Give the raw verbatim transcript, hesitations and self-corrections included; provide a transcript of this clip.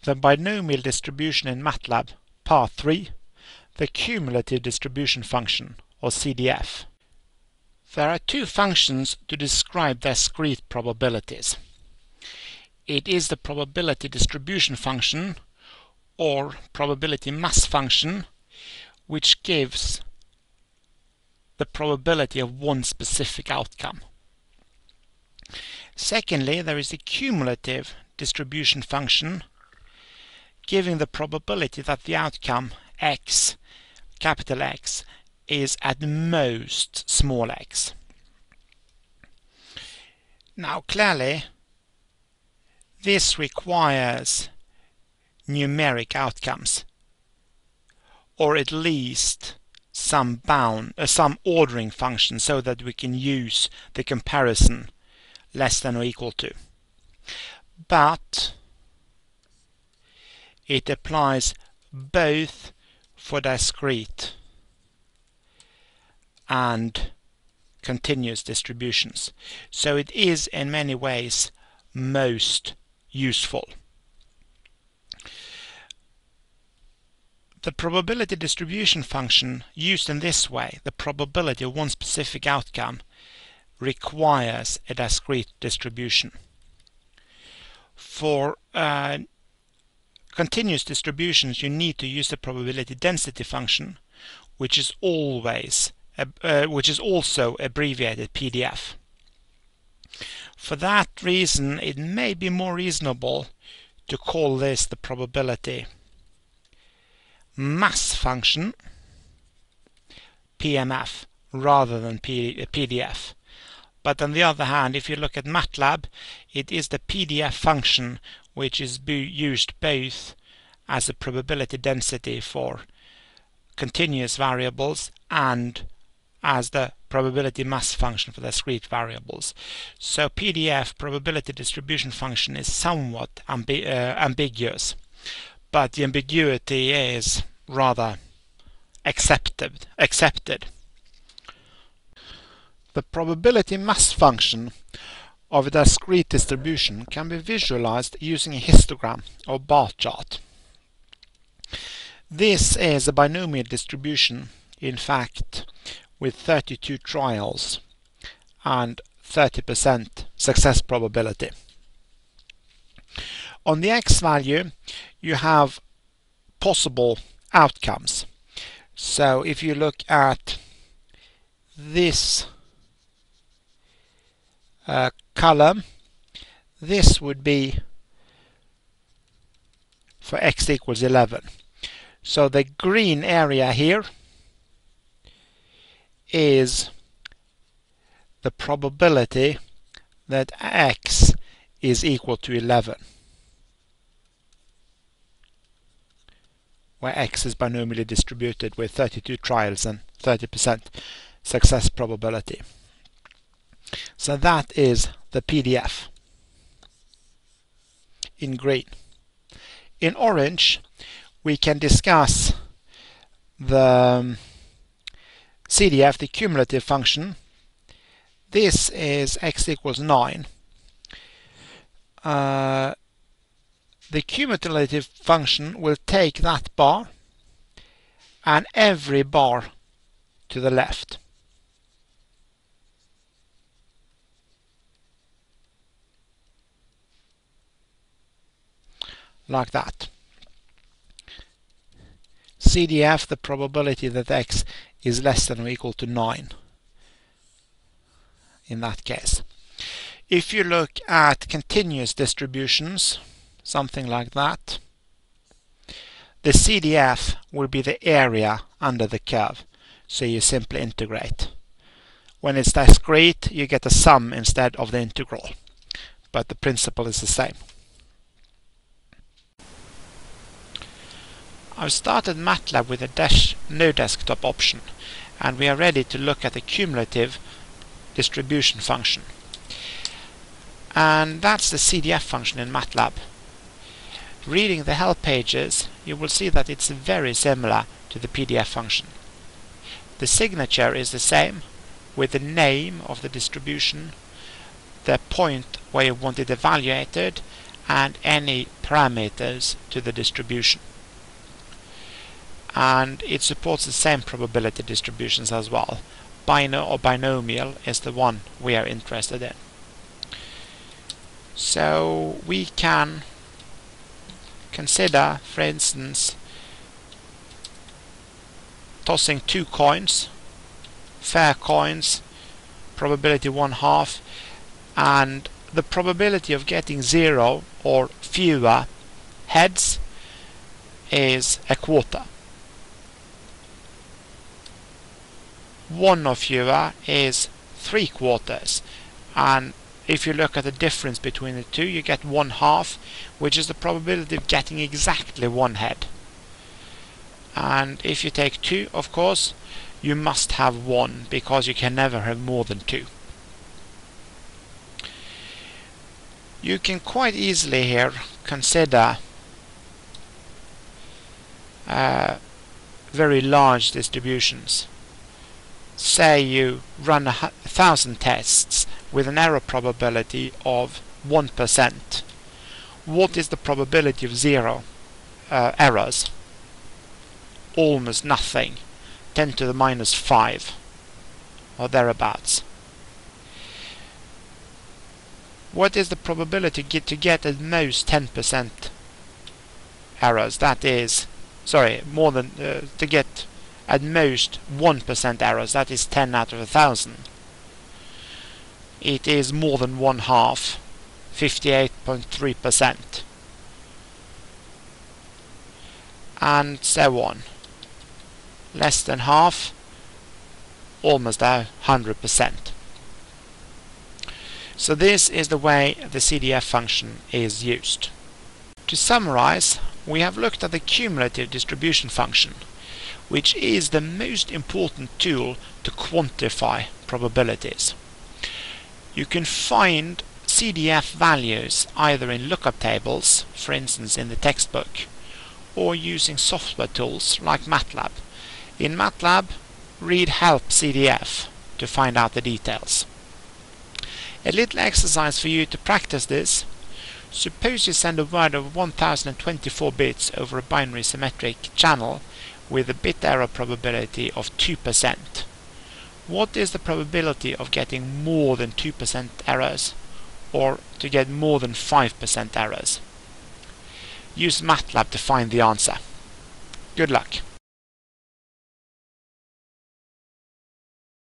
the binomial distribution in MATLAB, part three, the cumulative distribution function, or C D F. There are two functions to describe discrete probabilities. It is the probability distribution function, or probability mass function, which gives the probability of one specific outcome. Secondly, there is the cumulative distribution function, giving the probability that the outcome x, capital X, is at most small x. Now clearly, this requires numeric outcomes, or at least some bound, uh, some ordering function, so that we can use the comparison less than or equal to. But it applies both for discrete and continuous distributions. So it is in many ways most useful. The probability distribution function used in this way, the probability of one specific outcome, requires a discrete distribution. For uh, continuous distributions, you need to use the probability density function, which is always uh, uh, which is also abbreviated P D F. For that reason, it may be more reasonable to call this the probability mass function, P M F, rather than P D F. But on the other hand, if you look at MATLAB, it is the P D F function which is used both as a probability density for continuous variables and as the probability mass function for discrete variables. So P D F, probability distribution function, is somewhat ambi uh, ambiguous, but the ambiguity is rather accepted. accepted. The probability mass function of a discrete distribution can be visualized using a histogram or bar chart. This is a binomial distribution, in fact, with thirty-two trials and thirty percent success probability. On the x value, you have possible outcomes. So if you look at this uh, column, this would be for x equals eleven. So the green area here is the probability that x is equal to eleven, where x is binomially distributed with thirty-two trials and thirty percent success probability. So that is the P D F in green. In orange, we can discuss the um, C D F, the cumulative function. This is x equals nine. Uh, the cumulative function will take that bar and every bar to the left. Like that. C D F, the probability that x is less than or equal to nine in that case. If you look at continuous distributions, something like that, the C D F will be the area under the curve, so you simply integrate. When it's discrete, you get a sum instead of the integral, but the principle is the same. I've started MATLAB with a dash no desktop option, and we are ready to look at the cumulative distribution function. And that's the C D F function in MATLAB. Reading the help pages, you will see that it's very similar to the P D F function. The signature is the same, with the name of the distribution, the point where you want it evaluated, and any parameters to the distribution. And it supports the same probability distributions as well. Bino or binomial is the one we are interested in. So we can consider, for instance, tossing two coins, fair coins, probability one half, and the probability of getting zero or fewer heads is a quarter. One or fewer is three quarters, and if you look at the difference between the two, you get one half, which is the probability of getting exactly one head. And if you take two, of course, you must have one, because you can never have more than two. You can quite easily here consider uh, very large distributions. Say you run a thousand tests with an error probability of one percent. What is the probability of zero uh, errors? Almost nothing. ten to the minus five or thereabouts. What is the probability get to get at most ten percent errors? That is, sorry, more than uh, to get at most one percent errors. That is ten out of a thousand. It is more than one half, fifty-eight point three percent, and so on. Less than half, almost a hundred percent. So this is the way the C D F function is used. To summarize, we have looked at the cumulative distribution function, which is the most important tool to quantify probabilities. You can find C D F values either in lookup tables, for instance in the textbook, or using software tools like MATLAB. In MATLAB, read Help C D F to find out the details. A little exercise for you to practice this. Suppose you send a word of one thousand twenty-four bits over a binary symmetric channel with a bit error probability of two percent. What is the probability of getting more than two percent errors, or to get more than five percent errors? Use MATLAB to find the answer. Good luck!